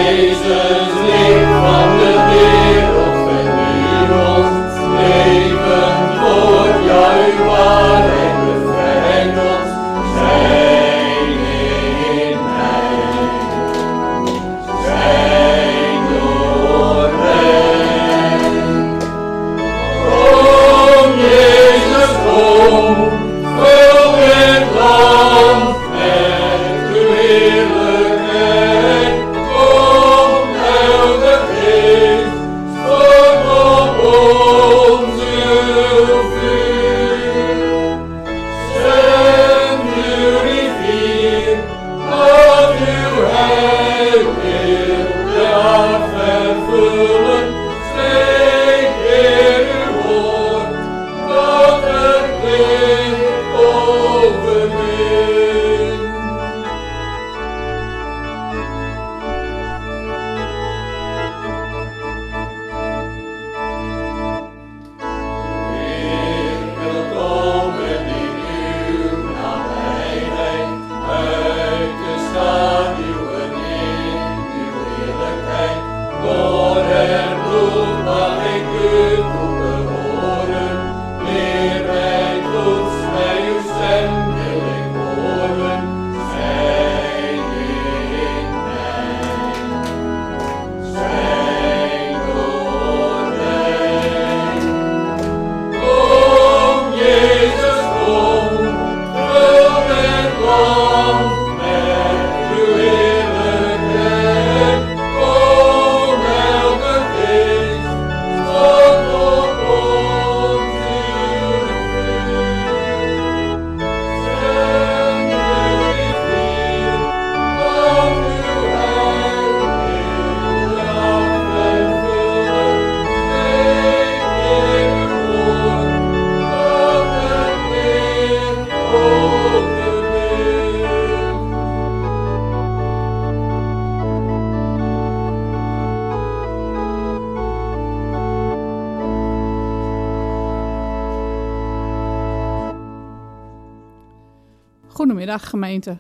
Goedemiddag gemeente.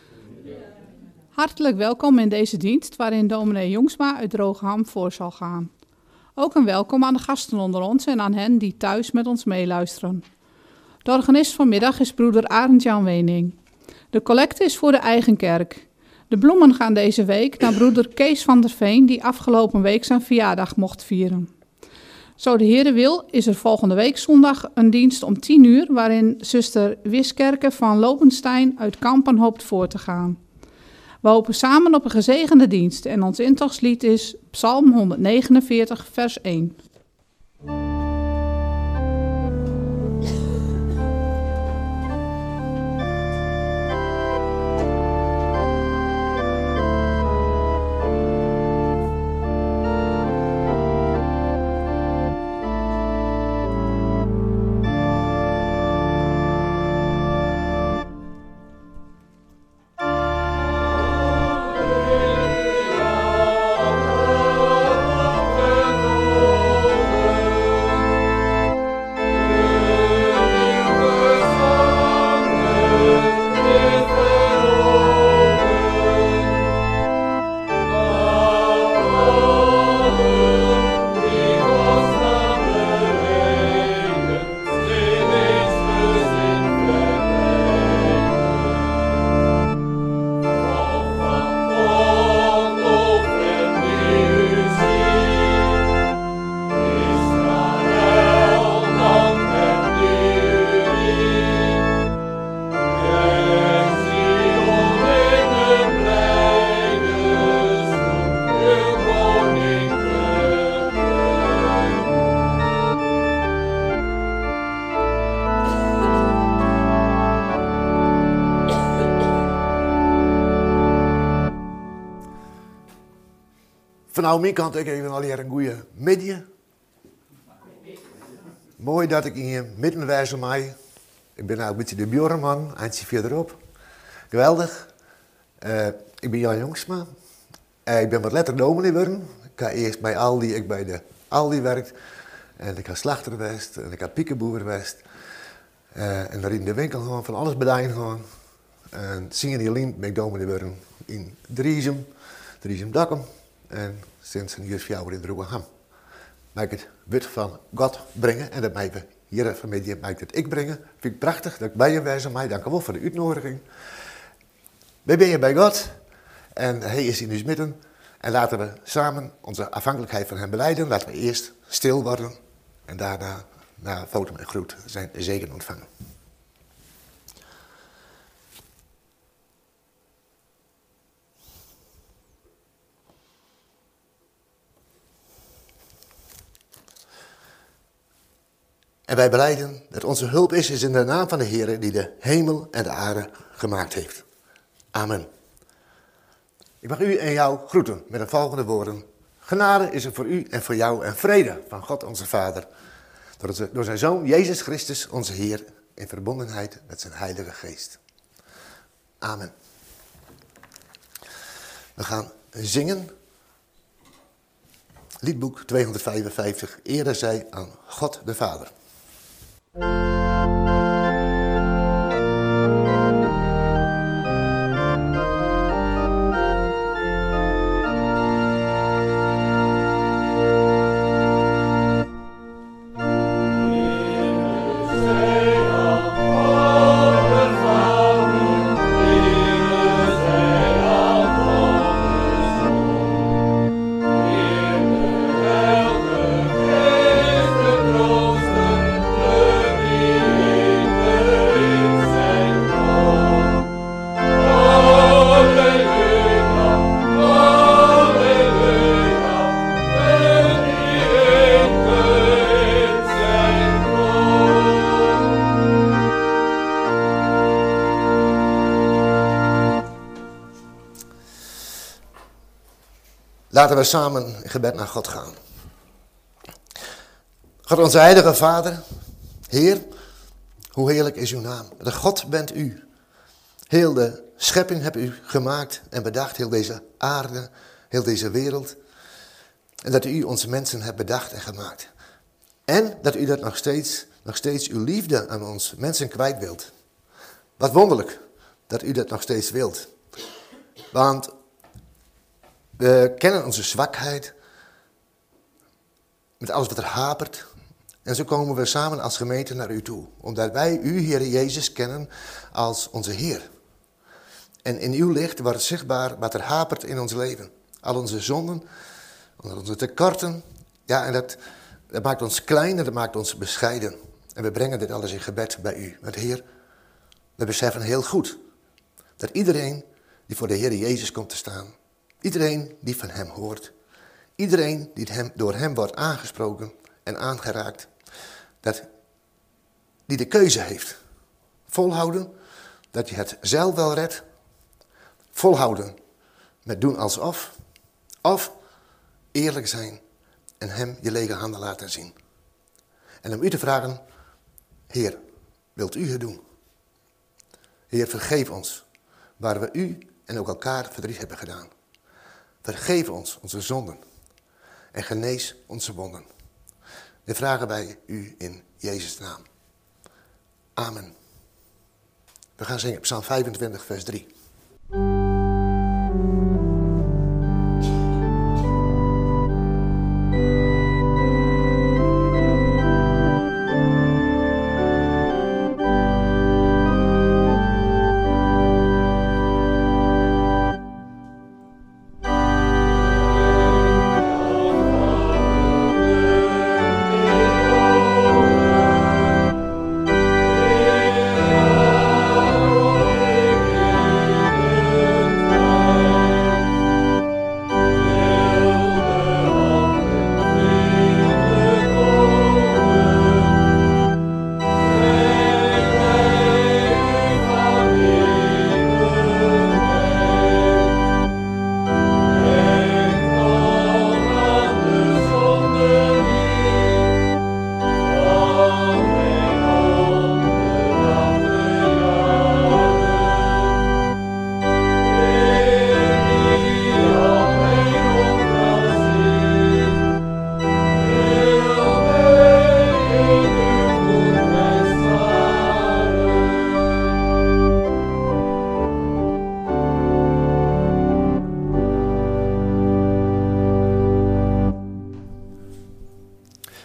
Hartelijk welkom in deze dienst waarin dominee Jongsma uit Drogeham voor zal gaan. Ook een welkom aan de gasten onder ons en aan hen die thuis met ons meeluisteren. De organist vanmiddag is broeder Arend-Jan Wening. De collecte is voor de eigen kerk. De bloemen gaan deze week naar broeder Kees van der Veen die afgelopen week zijn verjaardag mocht vieren. Zo de Heere wil is er volgende week zondag een dienst om 10 uur waarin zuster Wiskerke van Lopenstein uit Kampen hoopt voor te gaan. We hopen samen op een gezegende dienst en ons intochtslied is Psalm 149 vers 1. Vanuit mijn kant ik even alweer een goede middag. Mooi dat ik hier midden wijs op mij. Ik ben nou een beetje de Bjornman, eindje verderop. Geweldig. Ik ben Jan Jongsma. Ik ben wat letter dominee geworden. Ik ga eerst bij Aldi, ik bij de Aldi werkt. En ik ga slachter geweest en ik ga piekenboer geweest. En daar in de winkel gewoon van alles bedijnen gewoon. En sinds die lien ben ik dominee geworden in Driesem Dakkum. en sinds een jaar 4 jaar in Rotterdam. Mag ik het wit van God brengen en dat mij we hier vanmiddag mag ik het ik brengen. Vind ik prachtig dat ik bij je wijs aan mij. Dank u wel voor de uitnodiging. Wij ben je bij God en hij is in ons midden. En laten we samen onze afhankelijkheid van hem belijden. Laten we eerst stil worden en daarna na foto en groet zijn zegen ontvangen. En wij belijden dat onze hulp is in de naam van de Heer die de hemel en de aarde gemaakt heeft. Amen. Ik mag u en jou groeten met de volgende woorden. Genade is er voor u en voor jou en vrede van God onze Vader. Door zijn Zoon Jezus Christus onze Heer in verbondenheid met zijn Heilige Geest. Amen. We gaan zingen. Liedboek 255. Ere zij aan God de Vader. Laten we samen in gebed naar God gaan. God, onze heilige Vader, Heer, hoe heerlijk is uw naam. De God bent u. Heel de schepping hebt u gemaakt en bedacht, heel deze aarde, heel deze wereld. En dat u onze mensen hebt bedacht en gemaakt. En dat u dat nog steeds uw liefde aan ons mensen kwijt wilt. Wat wonderlijk dat u dat nog steeds wilt. Want we kennen onze zwakheid, met alles wat er hapert. En zo komen we samen als gemeente naar u toe. Omdat wij u, Heer Jezus, kennen als onze Heer. En in uw licht wordt het zichtbaar wat er hapert in ons leven. Al onze zonden, onze tekorten. Ja, en dat maakt ons klein en dat maakt ons bescheiden. En we brengen dit alles in gebed bij u. Want Heer, we beseffen heel goed dat iedereen die voor de Heer Jezus komt te staan, iedereen die van hem hoort, iedereen die door hem wordt aangesproken en aangeraakt, dat die de keuze heeft. Volhouden dat je het zelf wel redt. Volhouden met doen alsof. Of eerlijk zijn en hem je lege handen laten zien. En om u te vragen, Heer, wilt u het doen? Heer, vergeef ons waar we u en ook elkaar verdriet hebben gedaan. Vergeef ons onze zonden en genees onze wonden. Dit vragen wij u in Jezus' naam. Amen. We gaan zingen Psalm 25, vers 3.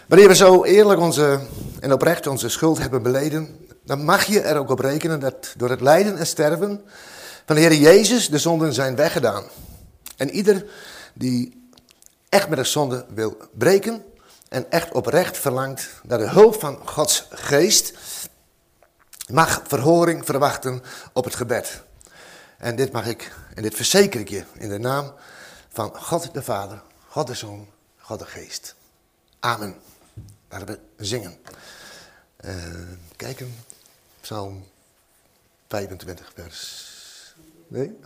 Wanneer we zo eerlijk en oprecht onze schuld hebben beleden, dan mag je er ook op rekenen dat door het lijden en sterven van de Heer Jezus de zonden zijn weggedaan. En ieder die echt met de zonde wil breken en echt oprecht verlangt naar de hulp van Gods geest, mag verhoring verwachten op het gebed. En dit mag ik, en dit verzeker ik je in de naam van God de Vader, God de Zoon, God de Geest. Amen. Laten we zingen. Kijken, Psalm 25 vers... Nee,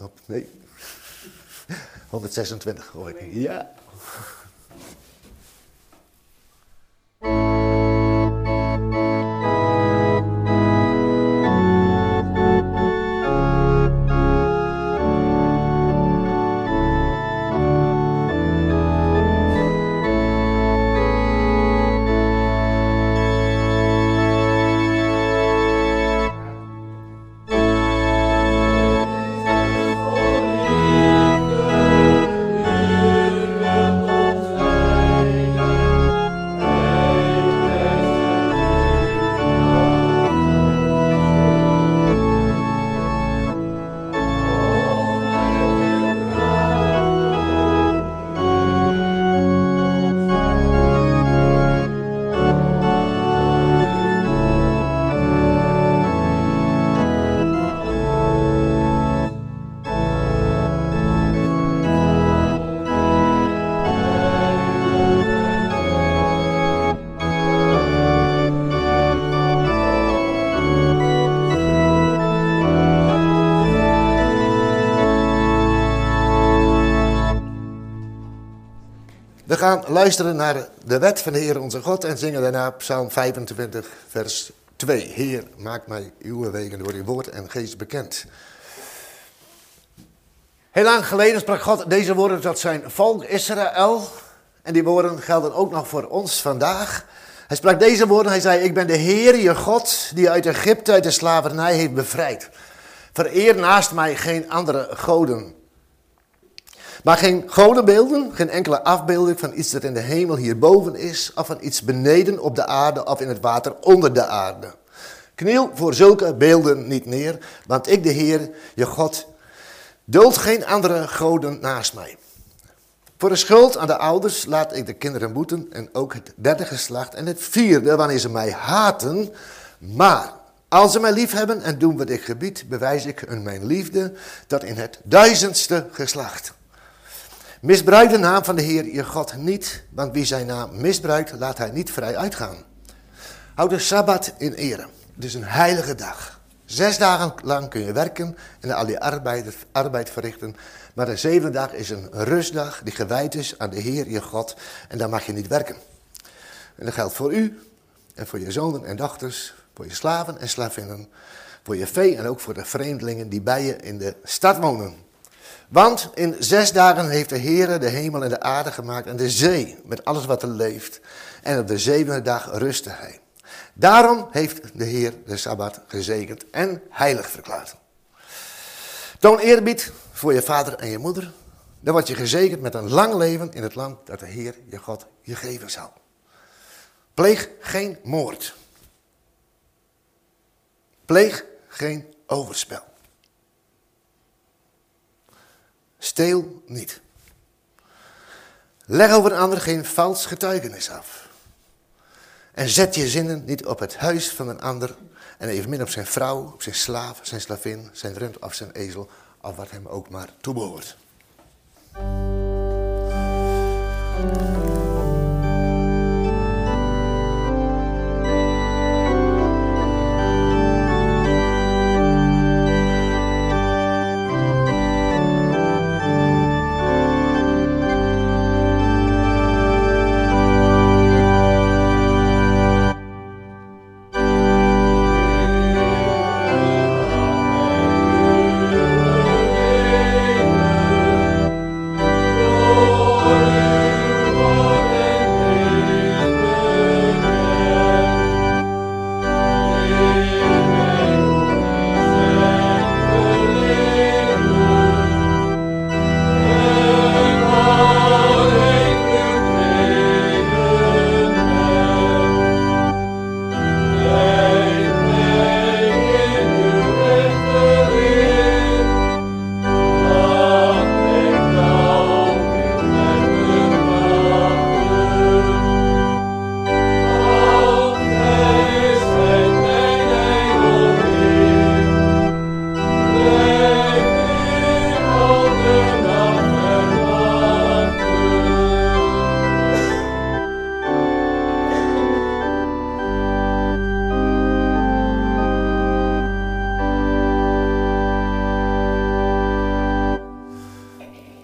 126 hoor ik. Ja. We gaan luisteren naar de wet van de Heer onze God en zingen daarna Psalm 25 vers 2. Heer, maak mij uw wegen door uw woord en geest bekend. Heel lang geleden sprak God deze woorden tot zijn volk Israël. En die woorden gelden ook nog voor ons vandaag. Hij sprak deze woorden, hij zei, ik ben de Heer, je God, die uit Egypte, uit de slavernij heeft bevrijd. Vereer naast mij geen andere goden. Maar geen godenbeelden, geen enkele afbeelding van iets dat in de hemel hierboven is, of van iets beneden op de aarde of in het water onder de aarde. Kniel voor zulke beelden niet neer, want ik, de Heer, je God, duld geen andere goden naast mij. Voor de schuld aan de ouders laat ik de kinderen boeten en ook het derde geslacht en het vierde wanneer ze mij haten. Maar als ze mij lief hebben en doen wat ik gebied, bewijs ik hun mijn liefde tot in het 1000ste geslacht. Misbruik de naam van de Heer je God niet, want wie zijn naam misbruikt, laat hij niet vrij uitgaan. Houd de Sabbat in ere. Het is een heilige dag. 6 dagen lang kun je werken en al je arbeid verrichten. Maar de 7e dag is een rustdag die gewijd is aan de Heer je God. En daar mag je niet werken. En dat geldt voor u en voor je zonen en dochters, voor je slaven en slavinnen, voor je vee en ook voor de vreemdelingen die bij je in de stad wonen. Want in 6 dagen heeft de Heer de hemel en de aarde gemaakt en de zee met alles wat er leeft. En op de 7e dag rustte hij. Daarom heeft de Heer de Sabbat gezegend en heilig verklaard. Toon eerbied voor je vader en je moeder. Dan word je gezegend met een lang leven in het land dat de Heer je God je geven zal. Pleeg geen moord. Pleeg geen overspel. Steel niet. Leg over een ander geen vals getuigenis af. En zet je zinnen niet op het huis van een ander en evenmin op zijn vrouw, op zijn slaaf, zijn slavin, zijn rund of zijn ezel, of wat hem ook maar toebehoort.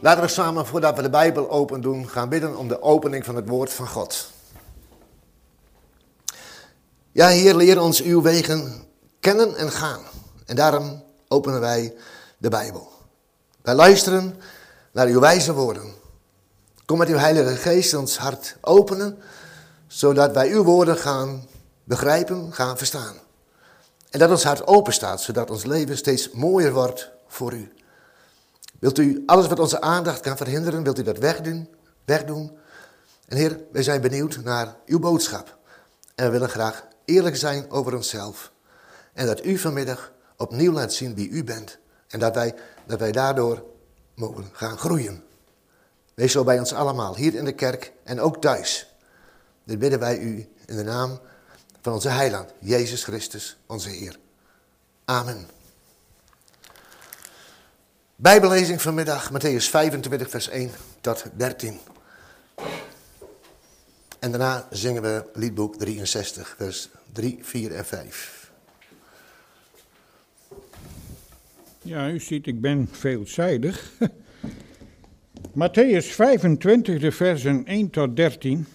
Laten we samen, voordat we de Bijbel open doen, gaan bidden om de opening van het woord van God. Ja, Heer, leer ons uw wegen kennen en gaan. En daarom openen wij de Bijbel. Wij luisteren naar uw wijze woorden. Kom met uw Heilige Geest ons hart openen, zodat wij uw woorden gaan begrijpen, gaan verstaan. En dat ons hart open staat, zodat ons leven steeds mooier wordt voor u. Wilt u alles wat onze aandacht kan verhinderen, wilt u dat wegdoen? En Heer, wij zijn benieuwd naar uw boodschap. En we willen graag eerlijk zijn over onszelf. En dat u vanmiddag opnieuw laat zien wie u bent. En dat wij daardoor mogen gaan groeien. Wees zo bij ons allemaal, hier in de kerk en ook thuis. Dit bidden wij u in de naam van onze heiland, Jezus Christus, onze Heer. Amen. Bijbellezing vanmiddag, Mattheüs 25, vers 1 tot 13. En daarna zingen we liedboek 63, vers 3, 4 en 5. Ja, u ziet, ik ben veelzijdig. Mattheüs 25, de versen 1 tot 13.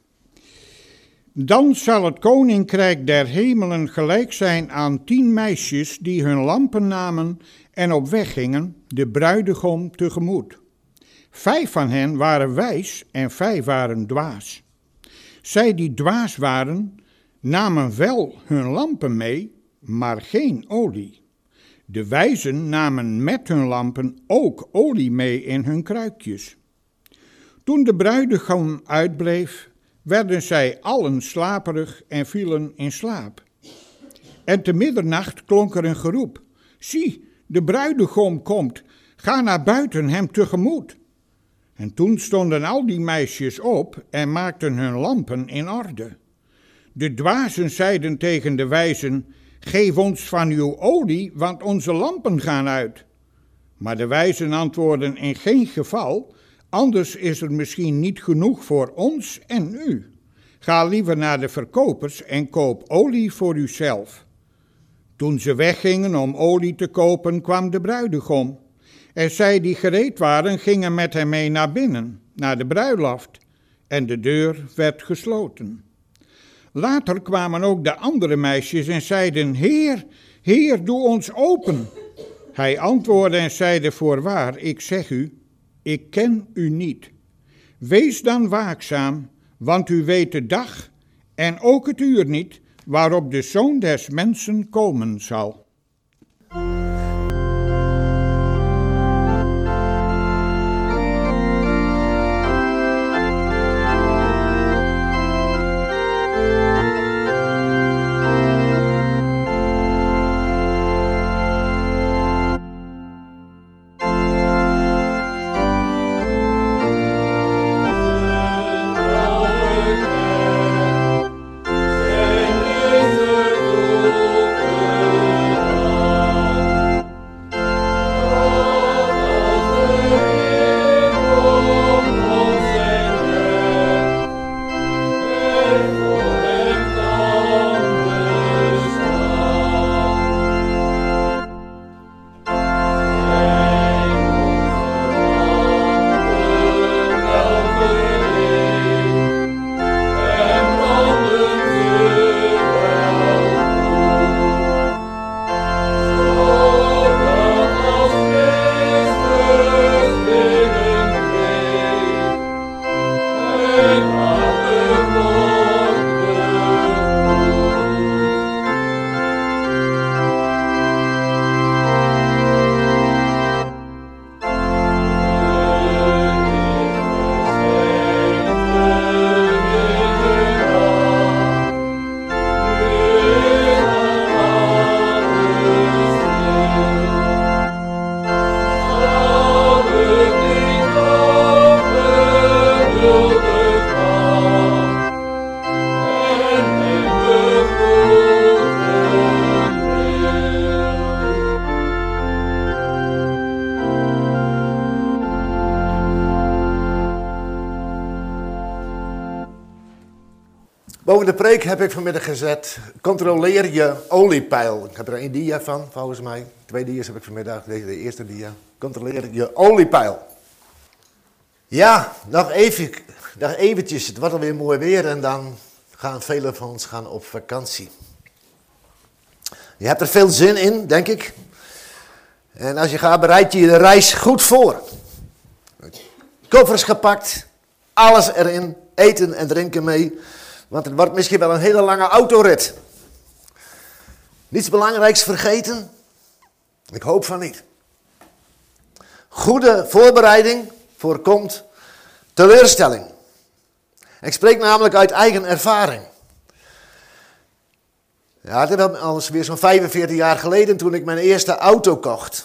Dan zal het koninkrijk der hemelen gelijk zijn aan 10 meisjes die hun lampen namen en op weg gingen, de bruidegom tegemoet. 5 van hen waren wijs en 5 waren dwaas. Zij die dwaas waren, namen wel hun lampen mee, maar geen olie. De wijzen namen met hun lampen ook olie mee in hun kruikjes. Toen de bruidegom uitbleef, werden zij allen slaperig en vielen in slaap. En te middernacht klonk er een geroep: zie, de bruidegom komt, ga naar buiten hem tegemoet. En toen stonden al die meisjes op en maakten hun lampen in orde. De dwazen zeiden tegen de wijzen: geef ons van uw olie, want onze lampen gaan uit. Maar de wijzen antwoordden: in geen geval, anders is er misschien niet genoeg voor ons en u. Ga liever naar de verkopers en koop olie voor uzelf. Toen ze weggingen om olie te kopen, kwam de bruidegom. En zij die gereed waren, gingen met hem mee naar binnen, naar de bruiloft. En de deur werd gesloten. Later kwamen ook de andere meisjes en zeiden: Heer, Heer, doe ons open. Hij antwoordde en zeide: voorwaar, ik zeg u, ik ken u niet. Wees dan waakzaam, want u weet de dag en ook het uur niet waarop de Zoon des Mensen komen zal. Boven de preek heb ik vanmiddag gezet: controleer je oliepeil. Ik heb er 1 dia van, volgens mij. 2 dia's heb ik vanmiddag, deze de eerste dia. Controleer je oliepeil. Ja, nog eventjes. Het wordt alweer mooi weer en dan gaan velen van ons op vakantie. Je hebt er veel zin in, denk ik. En als je gaat, bereid je de reis goed voor. Koffers gepakt, alles erin, eten en drinken mee. Want het wordt misschien wel een hele lange autorit. Niets belangrijks vergeten? Ik hoop van niet. Goede voorbereiding voorkomt teleurstelling. Ik spreek namelijk uit eigen ervaring. Ja, het is wel al weer zo'n 45 jaar geleden toen ik mijn eerste auto kocht.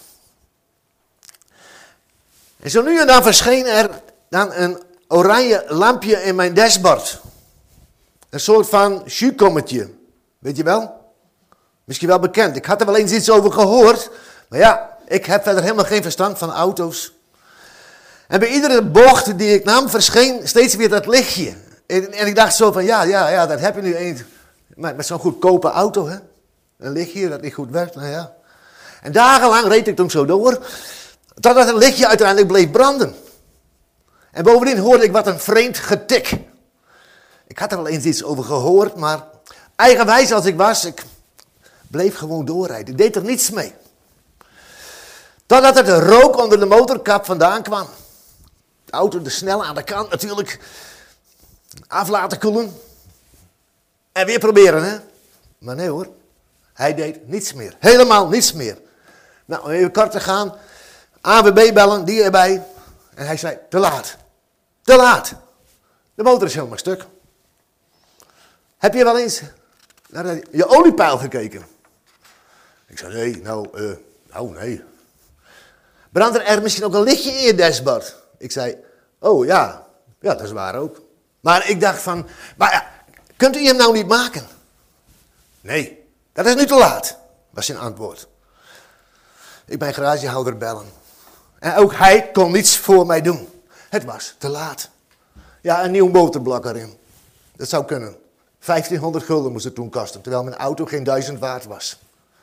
En zo nu en dan verscheen er dan een oranje lampje in mijn dashboard. Een soort van jus-kommetje. Weet je wel? Misschien wel bekend. Ik had er wel eens iets over gehoord. Maar ja, ik heb verder helemaal geen verstand van auto's. En bij iedere bocht die ik nam, verscheen steeds weer dat lichtje. En ik dacht zo van, ja, dat heb je nu eens. Met zo'n goedkope auto, hè. Een lichtje dat niet goed werkt, nou ja. En dagenlang reed ik toen zo door, totdat het lichtje uiteindelijk bleef branden. En bovendien hoorde ik wat een vreemd getik. Ik had er wel eens iets over gehoord, maar eigenwijs als ik was, ik bleef gewoon doorrijden. Ik deed er niets mee. Totdat er de rook onder de motorkap vandaan kwam. De auto er snel aan de kant natuurlijk. Af laten koelen. En weer proberen, hè. Maar nee hoor. Hij deed niets meer. Helemaal niets meer. Nou, om even kort te gaan. ANWB bellen, die erbij. En hij zei, te laat. Te laat. De motor is helemaal stuk. Heb je wel eens naar je oliepeil gekeken? Ik zei, nee, nee. Brandt er misschien ook een lichtje in je dashboard? Ik zei, oh ja, dat is waar ook. Maar ik dacht van, maar ja, kunt u hem nou niet maken? Nee, dat is nu te laat, was zijn antwoord. Ik ben garagehouder bellen. En ook hij kon niets voor mij doen. Het was te laat. Ja, een nieuw motorblok erin. Dat zou kunnen. 1500 gulden moest het toen kosten, terwijl mijn auto geen 1000 waard was.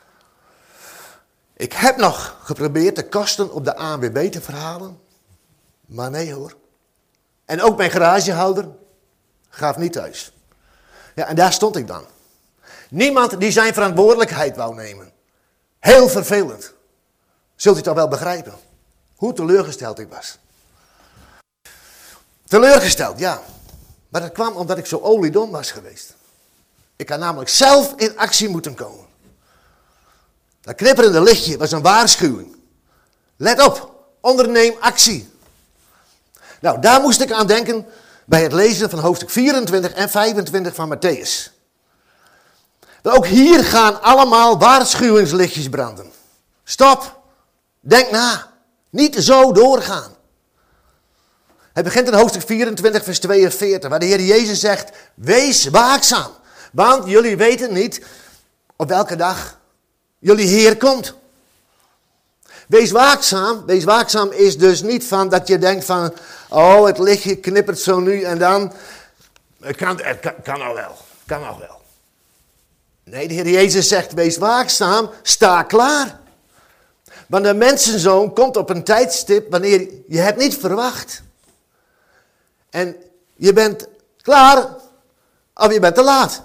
Ik heb nog geprobeerd de kosten op de ANWB te verhalen, maar nee hoor. En ook mijn garagehouder gaf niet thuis. Ja, en daar stond ik dan. Niemand die zijn verantwoordelijkheid wou nemen. Heel vervelend. Zult u toch wel begrijpen hoe teleurgesteld ik was. Teleurgesteld, ja. Maar dat kwam omdat ik zo oliedom was geweest. Ik had namelijk zelf in actie moeten komen. Dat knipperende lichtje was een waarschuwing. Let op, onderneem actie. Nou, daar moest ik aan denken bij het lezen van hoofdstuk 24 en 25 van Mattheüs. Ook hier gaan allemaal waarschuwingslichtjes branden. Stop, denk na, niet zo doorgaan. Het begint in hoofdstuk 24 vers 42, waar de Heer Jezus zegt, wees waakzaam, want jullie weten niet op welke dag jullie Heer komt. Wees waakzaam is dus niet van dat je denkt van, oh het lichtje knippert zo nu en dan, het kan al wel. Nee, de Heer Jezus zegt, wees waakzaam, sta klaar. Want de mensenzoon komt op een tijdstip wanneer je het niet verwacht. En je bent klaar of je bent te laat.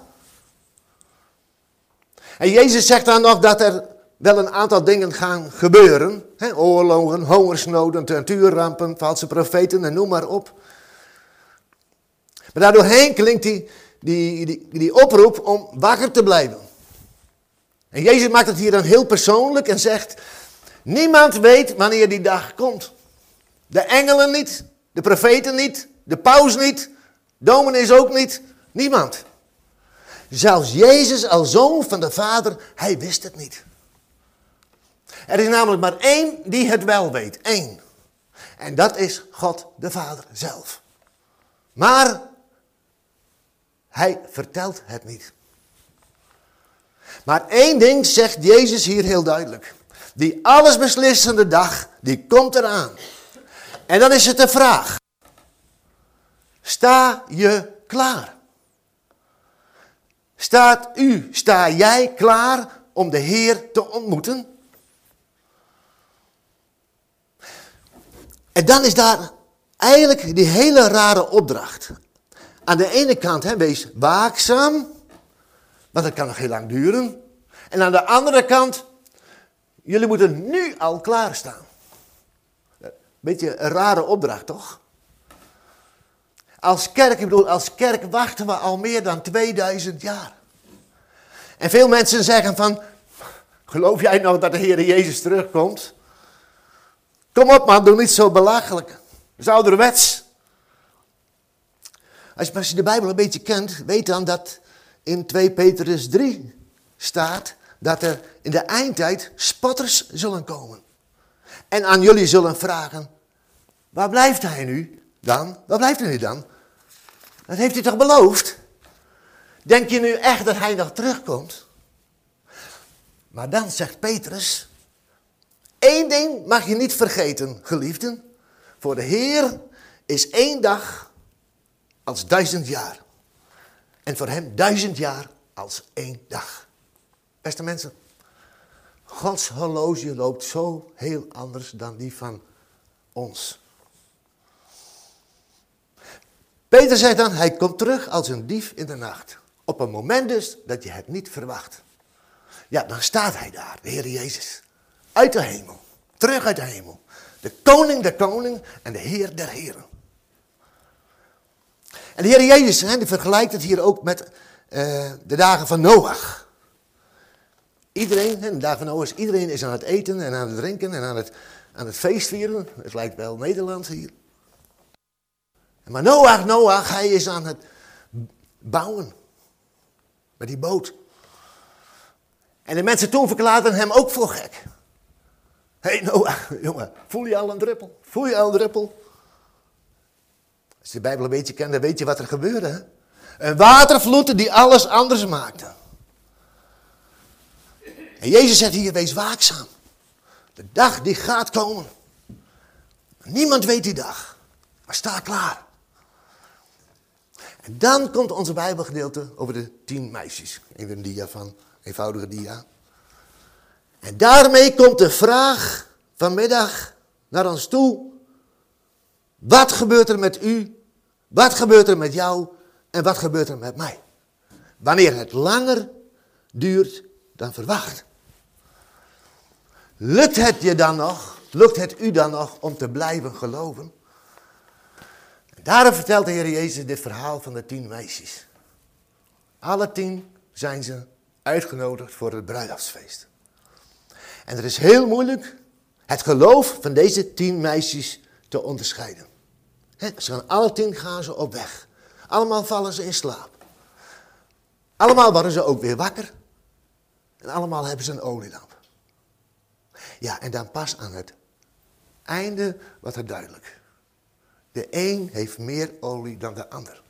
En Jezus zegt dan nog dat er wel een aantal dingen gaan gebeuren. Oorlogen, hongersnoden, natuurrampen, valse profeten en noem maar op. Maar daardoorheen klinkt die oproep om wakker te blijven. En Jezus maakt het hier dan heel persoonlijk en zegt, niemand weet wanneer die dag komt. De engelen niet, de profeten niet, de paus niet, dominees ook niet, niemand. Zelfs Jezus als zoon van de Vader, hij wist het niet. Er is namelijk maar één die het wel weet, één. En dat is God de Vader zelf. Maar hij vertelt het niet. Maar één ding zegt Jezus hier heel duidelijk. Die allesbeslissende dag, die komt eraan. En dan is het de vraag. Sta je klaar? Sta jij klaar om de Heer te ontmoeten? En dan is daar Eigenlijk die hele rare opdracht. Aan de ene kant, wees waakzaam, want dat kan nog heel lang duren. En aan de andere kant, jullie moeten nu al klaarstaan. Beetje een rare opdracht, toch? Als kerk wachten we al meer dan 2000 jaar. En veel mensen zeggen van, geloof jij nog dat de Heer Jezus terugkomt? Kom op man, doe niet zo belachelijk. Dat is ouderwets. Als je de Bijbel een beetje kent, weet dan dat in 2 Petrus 3 staat dat er in de eindtijd spotters zullen komen. En aan jullie zullen vragen, waar blijft hij nu dan? Waar blijft hij nu dan? Dat heeft hij toch beloofd? Denk je nu echt dat hij nog terugkomt? Maar dan zegt Petrus, 1 ding mag je niet vergeten, geliefden. Voor de Heer is 1 dag als 1000 jaar. En voor hem 1000 jaar als 1 dag. Beste mensen, Gods horloge loopt zo heel anders dan die van ons. Peter zegt dan, hij komt terug als een dief in de nacht. Op een moment dus dat je het niet verwacht. Ja, dan staat hij daar, de Heer Jezus. Uit de hemel. Terug uit de hemel. De koning en de Heer der heren. En de Heer Jezus, die vergelijkt het hier ook met de dagen van Noach. Iedereen, de dagen van Noach, iedereen is aan het eten en aan het drinken en aan het feestvieren. Het lijkt wel Nederland hier. Maar Noach, hij is aan het bouwen. Met die boot. En de mensen toen verklaarden hem ook voor gek. Hé Noach, jongen, voel je al een druppel? Voel je al een druppel? Als je de Bijbel een beetje kent, dan weet je wat er gebeurde. Hè? Een watervloed die alles anders maakte. En Jezus zegt hier, wees waakzaam. De dag die gaat komen. Niemand weet die dag. Maar sta klaar. En dan komt onze Bijbelgedeelte over de 10 meisjes. Even een dia van, eenvoudige dia. En daarmee komt de vraag vanmiddag naar ons toe. Wat gebeurt er met u? Wat gebeurt er met jou? En wat gebeurt er met mij? Wanneer het langer duurt dan verwacht. Lukt het je dan nog? Lukt het u dan nog om te blijven geloven? En daarom vertelt de Heer Jezus dit verhaal van de 10 meisjes. Alle 10 zijn ze uitgenodigd voor het bruiloftsfeest. En het is heel moeilijk het geloof van deze 10 meisjes te onderscheiden. Ze gaan alle 10 gaan ze op weg. Allemaal vallen ze in slaap. Allemaal worden ze ook weer wakker. En allemaal hebben ze een olielamp. Ja, en dan pas aan het einde wordt het duidelijk. De een heeft meer olie dan de ander.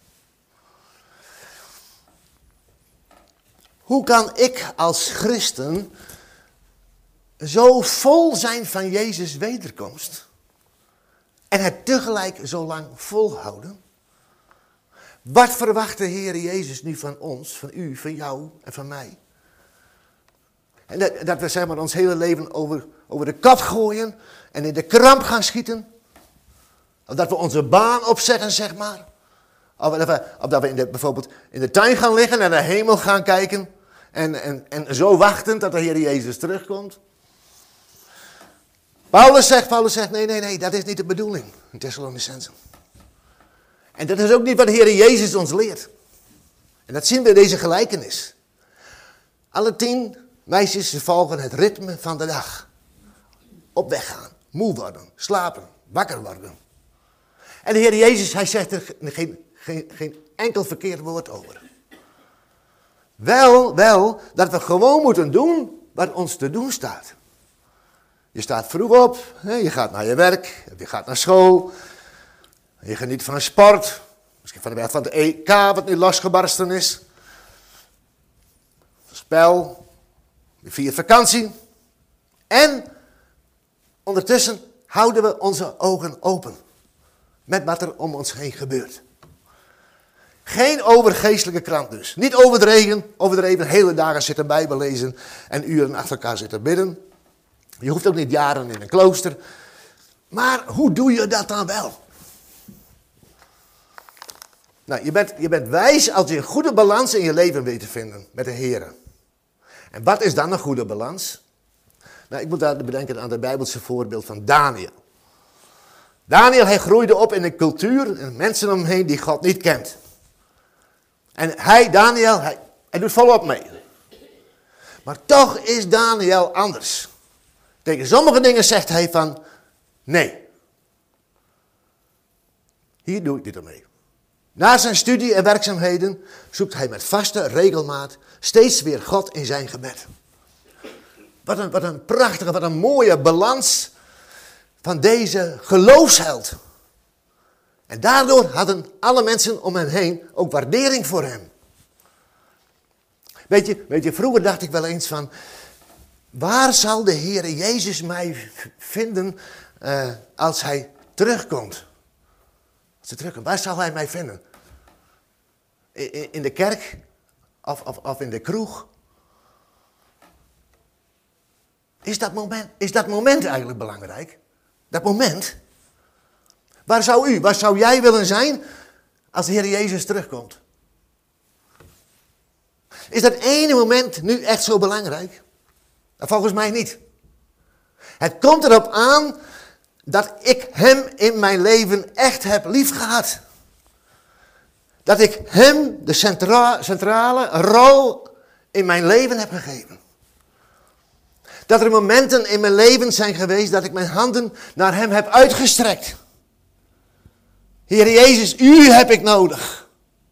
Hoe kan ik als christen zo vol zijn van Jezus' wederkomst en het tegelijk zo lang volhouden? Wat verwacht de Heer Jezus nu van ons, van u, van jou en van mij? En dat we zeg maar ons hele leven over de kap gooien en in de kramp gaan schieten. Of dat we onze baan opzeggen, zeg maar. Of dat we bijvoorbeeld in de tuin gaan liggen en naar de hemel gaan kijken. En zo wachten tot de Heer Jezus terugkomt. Paulus zegt, nee, dat is niet de bedoeling. In Thessalonicenzen. En dat is ook niet wat de Heer Jezus ons leert. En dat zien we in deze gelijkenis. Alle 10 meisjes, ze volgen het ritme van de dag. Op weg gaan, moe worden, slapen, wakker worden. En de Heer Jezus, hij zegt er geen enkel verkeerd woord over. Wel, dat we gewoon moeten doen wat ons te doen staat. Je staat vroeg op, je gaat naar je werk, je gaat naar school. Je geniet van een sport, misschien van de EK wat nu losgebarsten is. Spel, je viert vakantie. En ondertussen houden we onze ogen open met wat er om ons heen gebeurt. Geen overgeestelijke krant dus. Niet overdreven hele dagen zitten Bijbel lezen en uren achter elkaar zitten bidden. Je hoeft ook niet jaren in een klooster. Maar hoe doe je dat dan wel? Nou, je bent wijs als je een goede balans in je leven weet te vinden met de Heer. En wat is dan een goede balans? Nou, ik moet daar bedenken aan het Bijbelse voorbeeld van Daniel. Daniel, hij groeide op in een cultuur en mensen om hem heen die God niet kent. En Daniel, hij doet volop mee. Maar toch is Daniel anders. Tegen sommige dingen zegt hij van, nee. Hier doe ik dit mee. Na zijn studie en werkzaamheden zoekt hij met vaste regelmaat steeds weer God in zijn gebed. Wat een prachtige, wat een mooie balans van deze geloofsheld. En daardoor hadden alle mensen om hem heen ook waardering voor hem. Weet je, vroeger dacht ik wel eens van, waar zal de Heer Jezus mij vinden als hij terugkomt? Waar zal hij mij vinden? In de kerk? Of in de kroeg? Is dat moment eigenlijk belangrijk? Dat moment? Waar zou jij willen zijn als de Heer Jezus terugkomt? Is dat ene moment nu echt zo belangrijk? Volgens mij niet. Het komt erop aan dat ik hem in mijn leven echt heb liefgehad. Dat ik hem de centrale rol in mijn leven heb gegeven. Dat er momenten in mijn leven zijn geweest dat ik mijn handen naar hem heb uitgestrekt. Heer Jezus, u heb ik nodig.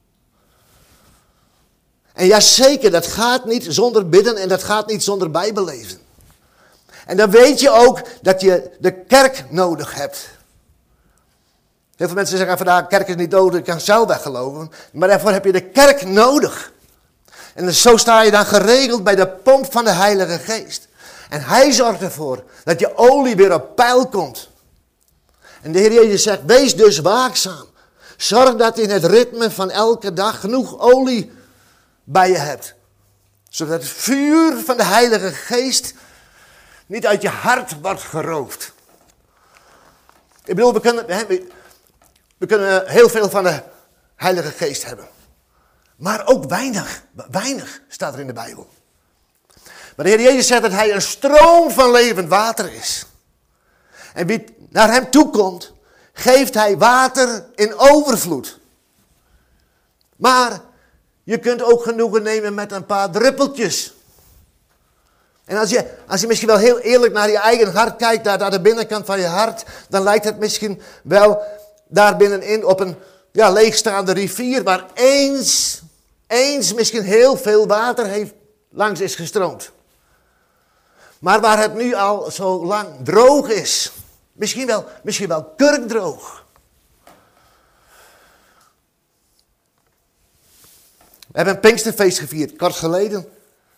En ja, zeker, dat gaat niet zonder bidden en dat gaat niet zonder Bijbellezen. En dan weet je ook dat je de kerk nodig hebt. Heel veel mensen zeggen vandaag, kerk is niet nodig, ik kan zelf weggeloven. Maar daarvoor heb je de kerk nodig. En zo sta je dan geregeld bij de pomp van de Heilige Geest. En hij zorgt ervoor dat je olie weer op peil komt. En de Heer Jezus zegt, wees dus waakzaam. Zorg dat je in het ritme van elke dag genoeg olie bij je hebt. Zodat het vuur van de Heilige Geest niet uit je hart wordt geroofd. Ik bedoel, we kunnen heel veel van de Heilige Geest hebben. Maar ook weinig staat er in de Bijbel. Maar de Heer Jezus zegt dat hij een stroom van levend water is. En wie naar hem toe komt, geeft hij water in overvloed. Maar je kunt ook genoegen nemen met een paar druppeltjes. En als je misschien wel heel eerlijk naar je eigen hart kijkt, naar de binnenkant van je hart, dan lijkt het misschien wel daar binnenin op een leegstaande rivier, waar eens misschien heel veel water langs is gestroomd. Maar waar het nu al zo lang droog is. Misschien wel kurkdroog. We hebben een Pinksterfeest gevierd, kort geleden.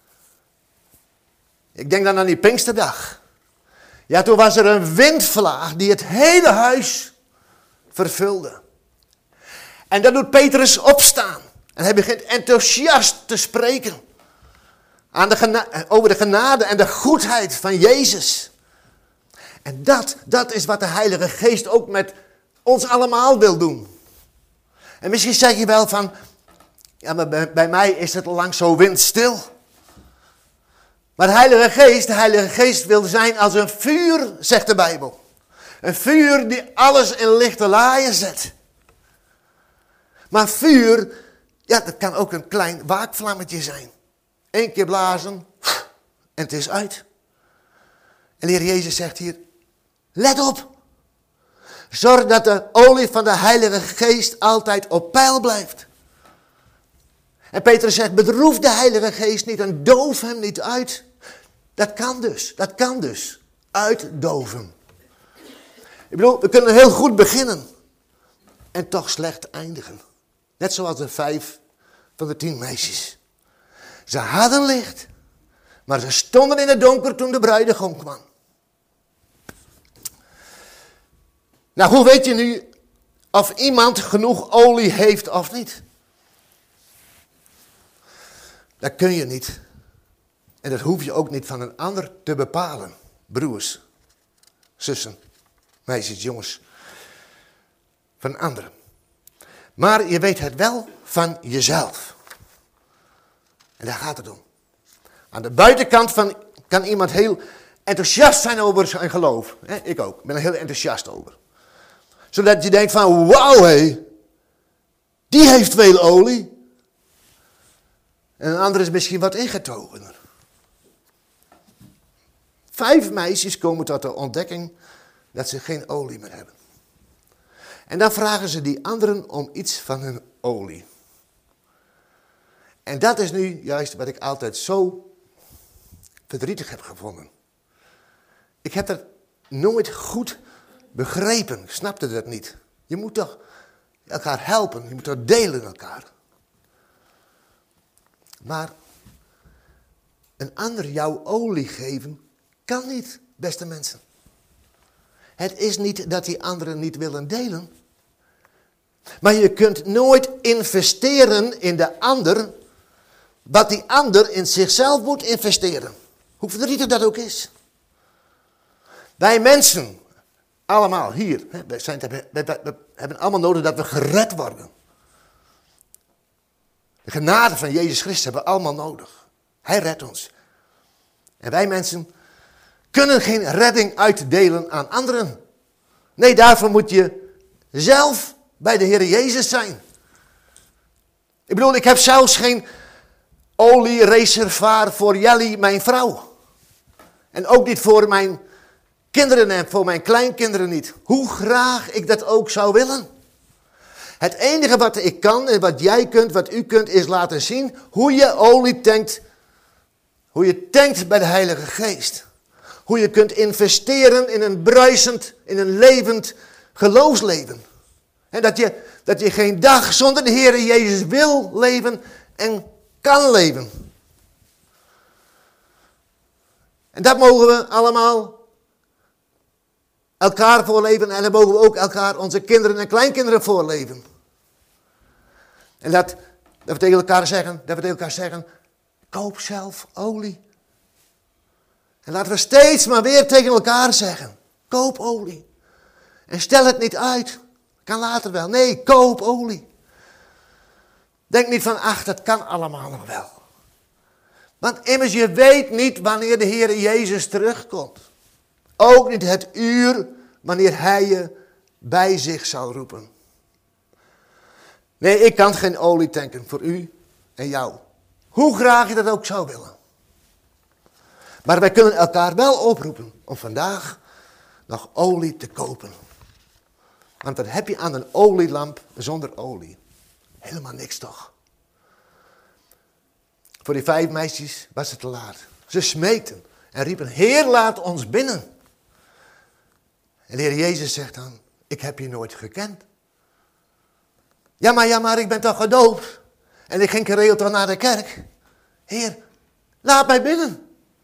Ik denk dan aan die Pinksterdag. Ja, toen was er een windvlaag die het hele huis vervulde. En dan doet Petrus opstaan. En hij begint enthousiast te spreken. Over de genade en de goedheid van Jezus. En dat is wat de Heilige Geest ook met ons allemaal wil doen. En misschien zeg je wel van, ja, maar bij mij is het al lang zo windstil. Maar de Heilige Geest wil zijn als een vuur, zegt de Bijbel. Een vuur die alles in lichte laaien zet. Maar vuur, ja, dat kan ook een klein waakvlammetje zijn. 1 keer blazen en het is uit. En de Heer Jezus zegt hier, let op. Zorg dat de olie van de Heilige Geest altijd op peil blijft. En Petrus zegt, bedroef de Heilige Geest niet en doof hem niet uit. Dat kan dus. Uitdoven. Ik bedoel, we kunnen heel goed beginnen. En toch slecht eindigen. Net zoals de 5 van de 10 meisjes. Ze hadden licht. Maar ze stonden in het donker toen de bruidegom kwam. Nou, hoe weet je nu of iemand genoeg olie heeft of niet? Dat kun je niet. En dat hoef je ook niet van een ander te bepalen. Broers, zussen, meisjes, jongens. Van anderen. Maar je weet het wel van jezelf. En daar gaat het om. Aan de buitenkant kan iemand heel enthousiast zijn over zijn geloof. Ik ook, ik ben er heel enthousiast over. Zodat je denkt van, wauw hé, die heeft veel olie. En een ander is misschien wat ingetogener. 5 meisjes komen tot de ontdekking dat ze geen olie meer hebben. En dan vragen ze die anderen om iets van hun olie. En dat is nu juist wat ik altijd zo verdrietig heb gevonden. Ik heb dat nooit goed begrepen. Ik snapte dat niet. Je moet toch elkaar helpen. Je moet toch delen elkaar. Maar een ander jouw olie geven kan niet, beste mensen. Het is niet dat die anderen niet willen delen. Maar je kunt nooit investeren in de ander wat die ander in zichzelf moet investeren. Hoe verdrietig dat ook is. Wij mensen, allemaal hier, we hebben allemaal nodig dat we gered worden. De genade van Jezus Christus hebben we allemaal nodig. Hij redt ons. En wij mensen kunnen geen redding uitdelen aan anderen. Nee, daarvoor moet je zelf bij de Heer Jezus zijn. Ik bedoel, ik heb zelfs geen oliereservoir voor Jelly, mijn vrouw. En ook niet voor mijn kinderen en voor mijn kleinkinderen niet. Hoe graag ik dat ook zou willen. Het enige wat ik kan en wat jij kunt, wat u kunt, is laten zien hoe je olie tankt. Hoe je tankt bij de Heilige Geest. Hoe je kunt investeren in een bruisend, in een levend geloofsleven. En dat je geen dag zonder de Heer Jezus wil leven en kan leven. En dat mogen we allemaal elkaar voorleven en dan mogen we ook elkaar, onze kinderen en kleinkinderen voorleven. En dat we tegen elkaar zeggen, koop zelf olie. En laten we steeds maar weer tegen elkaar zeggen, koop olie. En stel het niet uit, kan later wel. Nee, koop olie. Denk niet van, ach, dat kan allemaal nog wel. Want immers, je weet niet wanneer de Heer Jezus terugkomt. Ook niet het uur wanneer Hij je bij zich zal roepen. Nee, ik kan geen olie tanken voor u en jou. Hoe graag je dat ook zou willen. Maar wij kunnen elkaar wel oproepen om vandaag nog olie te kopen. Want wat heb je aan een olielamp zonder olie? Helemaal niks toch? Voor die 5 meisjes was het te laat. Ze smeekten en riepen, Heer, laat ons binnen. En de Heer Jezus zegt dan, ik heb je nooit gekend. Ja, maar ik ben toch gedoopt. En ik ging geregeld toch naar de kerk. Heer, laat mij binnen.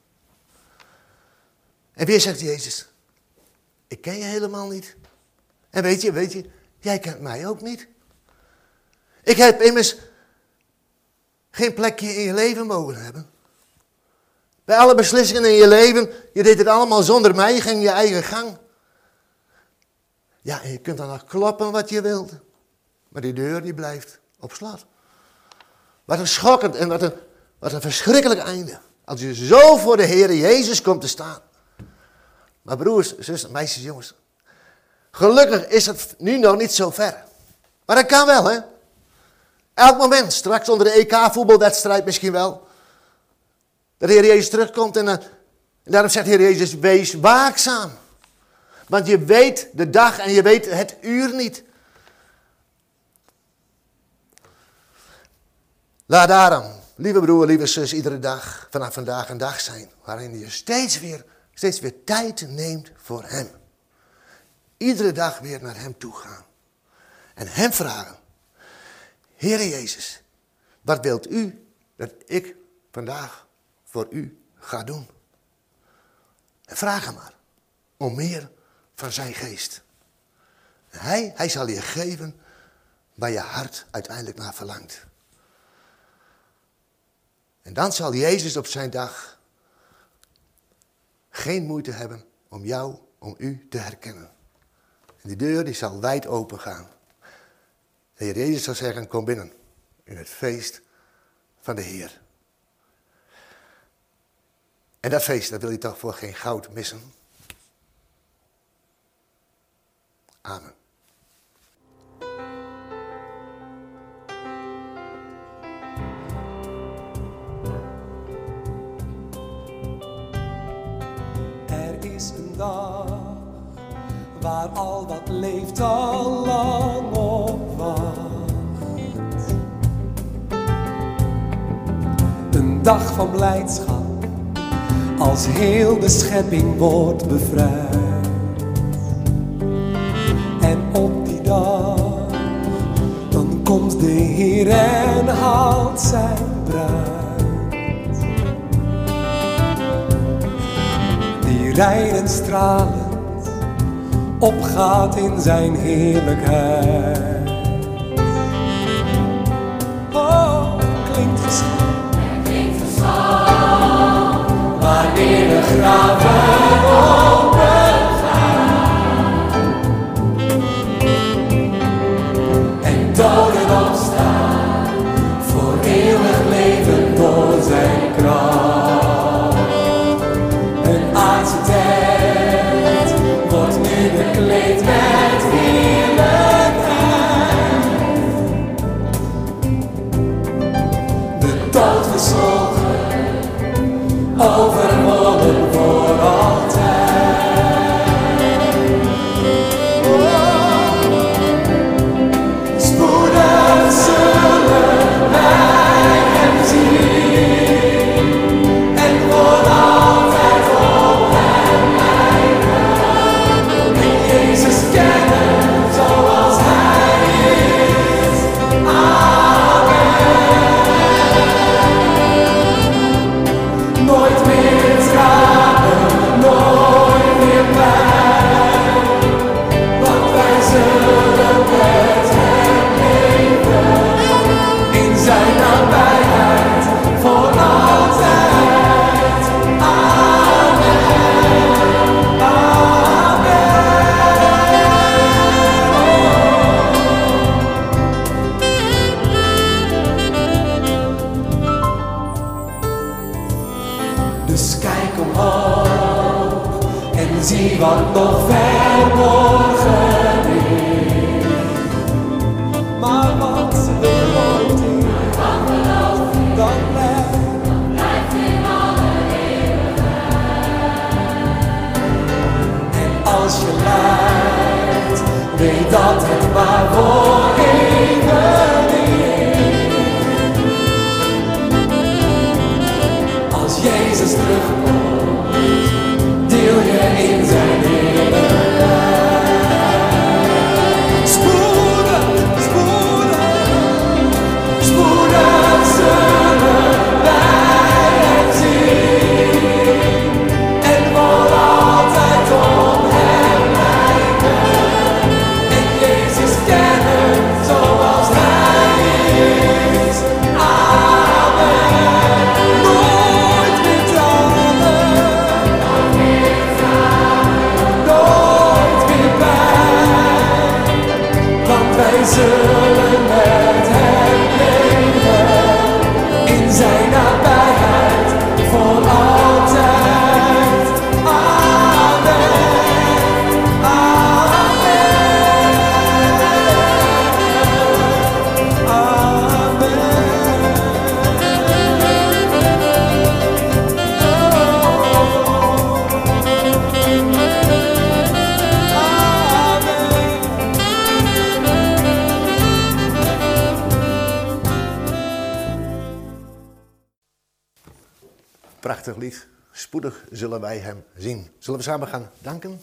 En weer zegt Jezus, ik ken je helemaal niet. En weet je, jij kent mij ook niet. Ik heb immers geen plekje in je leven mogen hebben. Bij alle beslissingen in je leven, je deed het allemaal zonder mij, je ging je eigen gang. Ja, en je kunt dan nog kloppen wat je wilt. Maar die deur die blijft op slot. Wat een schokkend en wat een verschrikkelijk einde. Als je zo voor de Heer Jezus komt te staan. Maar broers, zusters, meisjes, jongens. Gelukkig is het nu nog niet zo ver. Maar dat kan wel, hè. Elk moment, straks onder de EK-voetbalwedstrijd misschien wel. Dat de Heer Jezus terugkomt en daarom zegt de Heer Jezus, wees waakzaam. Want je weet de dag en je weet het uur niet. Laat daarom, lieve broer, lieve zus, iedere dag vanaf vandaag een dag zijn. Waarin je steeds weer tijd neemt voor Hem. Iedere dag weer naar Hem toe gaan. En Hem vragen. Heere Jezus, wat wilt U dat ik vandaag voor U ga doen? En vraag Hem maar om meer van zijn geest. En hij zal je geven waar je hart uiteindelijk naar verlangt. En dan zal Jezus op zijn dag geen moeite hebben om u te herkennen. En die deur die zal wijd open gaan. De Heer Jezus zou zeggen, kom binnen in het feest van de Heer. En dat feest, dat wil je toch voor geen goud missen. Amen. Er is een dag waar al wat leeft al lang op wacht. Een dag van blijdschap, als heel de schepping wordt bevrijd. En op die dag, dan komt de Heer en haalt zijn bruid. Die rein en stralend opgaat in zijn heerlijkheid. Oh, klinkt geschal. Wanneer de graven open gaan en doden opstaan voor eeuwig leven door zijn kracht. Een aardse tent wordt nu bekleed met heerlijkheid. De dood versloegen, overwonnen voor altijd. Oh, spoedig zullen wij hem zien en voor altijd op hem lijken. En Jezus kennen zoals hij is. Amen. Nooit meer tranen, nooit meer pijn, want wij zullen met hem leven, in zijn nabijheid voor altijd. Amen, Dus kijk omhoog en zie wat nog verborgen is. Maar wat belooft hij, dan blijft in alle eeuwigheid. En als je lijdt, weet dat het maar voor even is. Als Jezus terugkomt, deel je in zijn heerlijkheid. Spoedig, spoedig, spoedig zullen wij hem zien en voor altijd op hem lijken. En Jezus kennen zoals hij is. Amen. Nooit meer tranen, nooit meer pijn, want wij zullen met hem leven, in zijn nabijheid voor altijd. Amen, amen, Prachtig lied. Spoedig zullen wij hem zien. Zullen we samen gaan danken?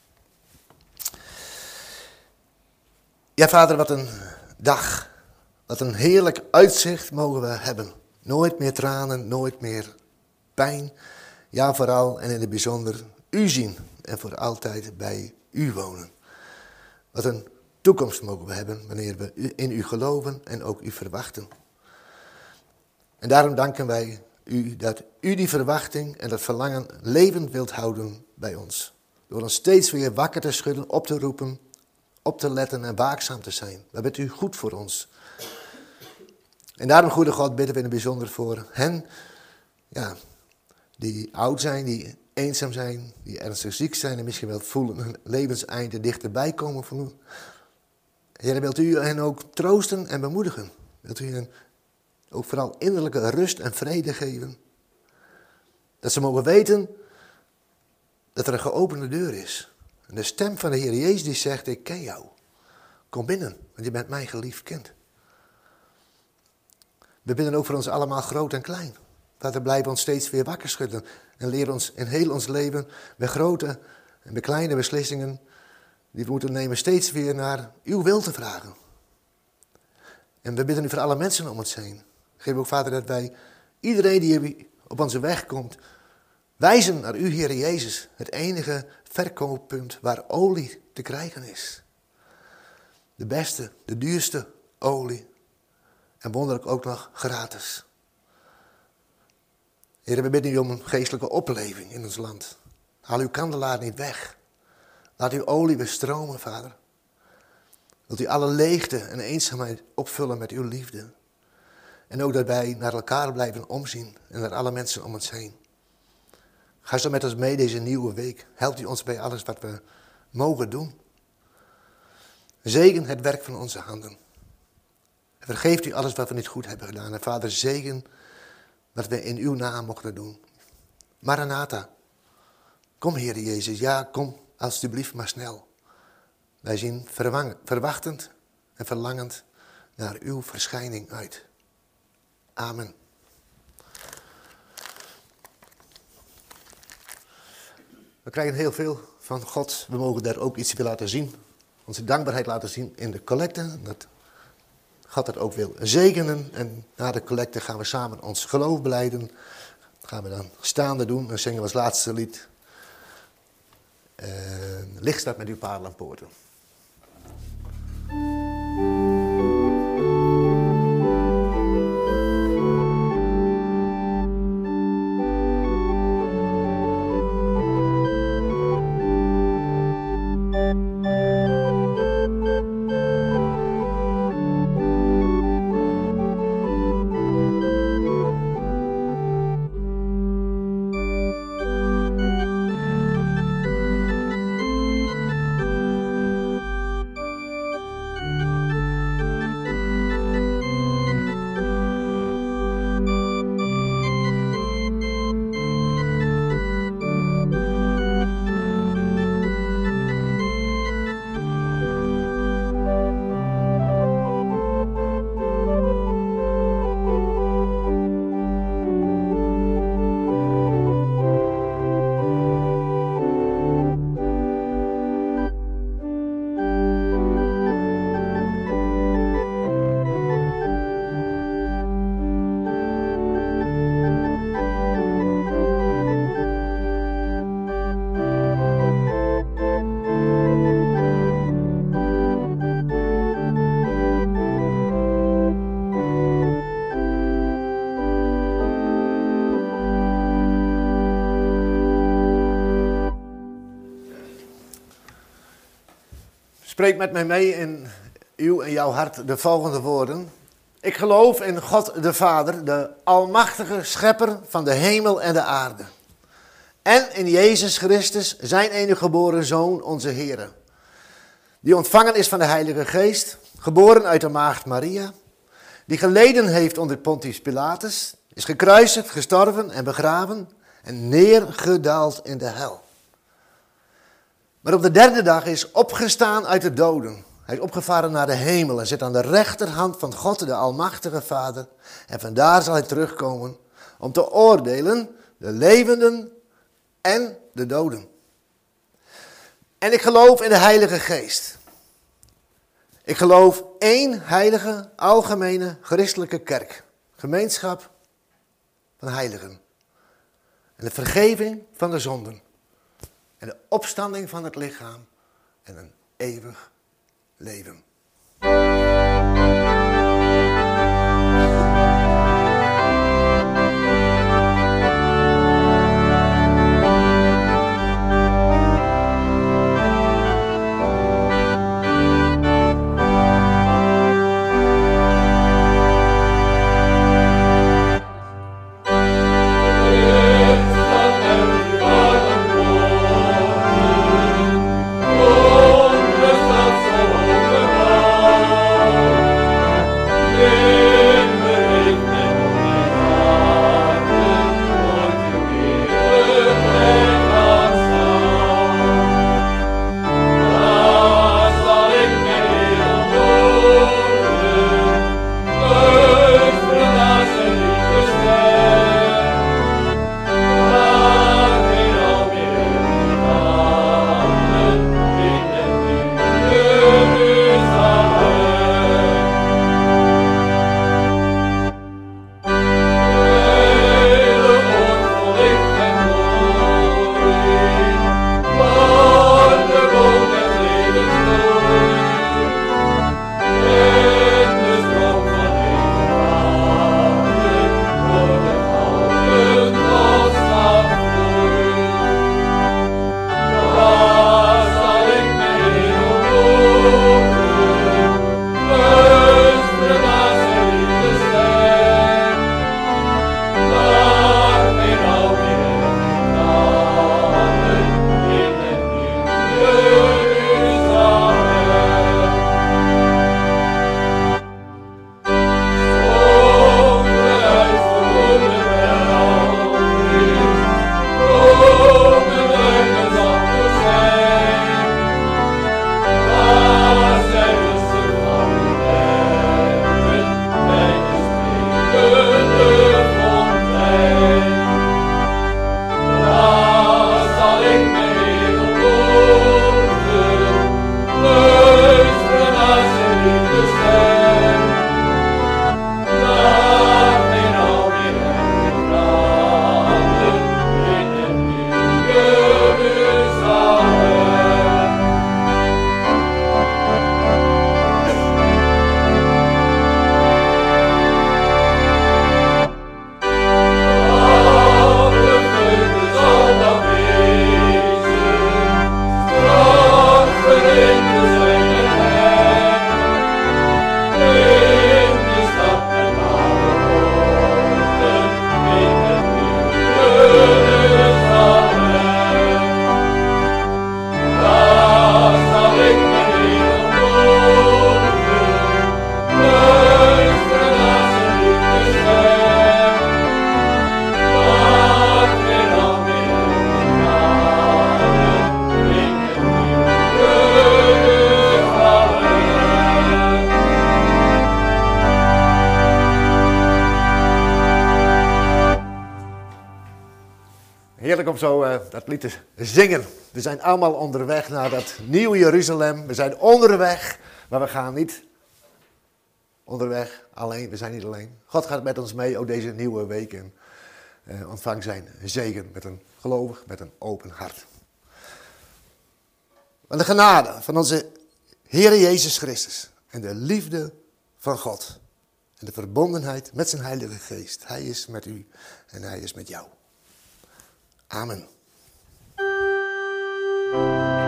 Ja, Vader, wat een dag. Wat een heerlijk uitzicht mogen we hebben. Nooit meer tranen, nooit meer pijn. Ja, vooral en in het bijzonder u zien en voor altijd bij u wonen. Wat een toekomst mogen we hebben wanneer we in u geloven en ook u verwachten. En daarom danken wij u dat u die verwachting en dat verlangen levend wilt houden bij ons. Door ons steeds weer wakker te schudden, op te roepen, op te letten en waakzaam te zijn. Wat bent u goed voor ons. En daarom, goede God, bidden we in het bijzonder voor hen, ja, die oud zijn, die eenzaam zijn, die ernstig ziek zijn en misschien wel voelen hun levenseinde dichterbij komen van u. Heer, wilt u hen ook troosten en bemoedigen? Wilt u hen ook vooral innerlijke rust en vrede geven? Dat ze mogen weten dat er een geopende deur is. En de stem van de Heer Jezus die zegt, ik ken jou. Kom binnen, want je bent mijn geliefd kind. We bidden ook voor ons allemaal groot en klein. Vader, blijf ons steeds weer wakker schudden. En leer ons in heel ons leven bij grote en bij kleine beslissingen die we moeten nemen steeds weer naar uw wil te vragen. En we bidden u voor alle mensen om ons heen. Geef ook, Vader, dat wij iedereen die op onze weg komt, wijzen naar u, Heer Jezus, het enige verkooppunt waar olie te krijgen is. De beste, de duurste olie. En wonderlijk ook nog gratis. Heer, we bidden u om een geestelijke opleving in ons land. Haal uw kandelaar niet weg. Laat uw olie weer stromen, Vader. Wilt u alle leegte en eenzaamheid opvullen met uw liefde. En ook dat wij naar elkaar blijven omzien en naar alle mensen om ons heen. Ga zo met ons mee deze nieuwe week. Helpt u ons bij alles wat we mogen doen. Zegen het werk van onze handen. Vergeeft u alles wat we niet goed hebben gedaan. En Vader, zegen wat we in uw naam mochten doen. Maranatha. Kom, Heer Jezus. Ja, kom alstublieft maar snel. Wij zien verwachtend en verlangend naar uw verschijning uit. Amen. We krijgen heel veel van God. We mogen daar ook iets willen laten zien. Onze dankbaarheid laten zien in de collecte. Dat God dat ook wil zegenen. En na de collecte gaan we samen ons geloof belijden. Dat gaan we dan staande doen. Dan zingen we als laatste lied. Licht staat met uw paardenpoorten. Spreek met mij mee in uw en jouw hart de volgende woorden. Ik geloof in God de Vader, de almachtige schepper van de hemel en de aarde. En in Jezus Christus, zijn enige geboren Zoon, onze Heer. Die ontvangen is van de Heilige Geest, geboren uit de maagd Maria. Die geleden heeft onder Pontius Pilatus, is gekruisigd, gestorven en begraven en neergedaald in de hel. Maar op de derde dag is opgestaan uit de doden. Hij is opgevaren naar de hemel en zit aan de rechterhand van God, de Almachtige Vader. En vandaar zal hij terugkomen om te oordelen de levenden en de doden. En ik geloof in de Heilige Geest. Ik geloof één heilige, algemene, christelijke kerk. Gemeenschap van heiligen. En de vergeving van de zonden. En de opstanding van het lichaam en een eeuwig leven. Heerlijk om zo dat lied te zingen. We zijn allemaal onderweg naar dat nieuwe Jeruzalem. We zijn onderweg, maar we gaan niet onderweg alleen. We zijn niet alleen. God gaat met ons mee, ook deze nieuwe week. En ontvang zijn zegen met een gelovig, met een open hart. Want de genade van onze Heer Jezus Christus en de liefde van God en de verbondenheid met zijn Heilige Geest. Hij is met u en hij is met jou. Amen.